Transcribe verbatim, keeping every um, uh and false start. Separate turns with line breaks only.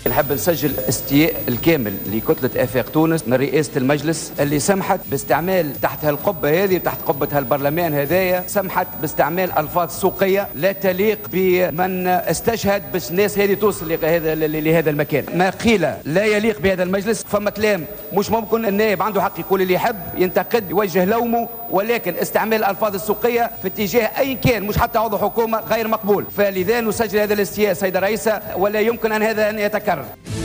نحب نسجل استياء الكامل لكتلة آفاق تونس من رئاسة المجلس اللي سمحت باستعمال تحت هالقبة هذه وتحت قبة هالبرلمان هذايا، سمحت باستعمال ألفاظ سوقية لا تليق بمن استشهد باش الناس هذه توصل لهذا لهذا المكان. ما قيل لا يليق بهذا المجلس، فما كلام مش ممكن. النائب عنده حق يقول اللي يحب، ينتقد، يوجه لومه، ولكن استعمال الألفاظ السوقية في اتجاه أي كان مش حتى عضو حكومة غير مقبول. فلذا نسجل هذا الاستياء سيدة رئيسة، ولا يمكن أن هذا أن يتكرر.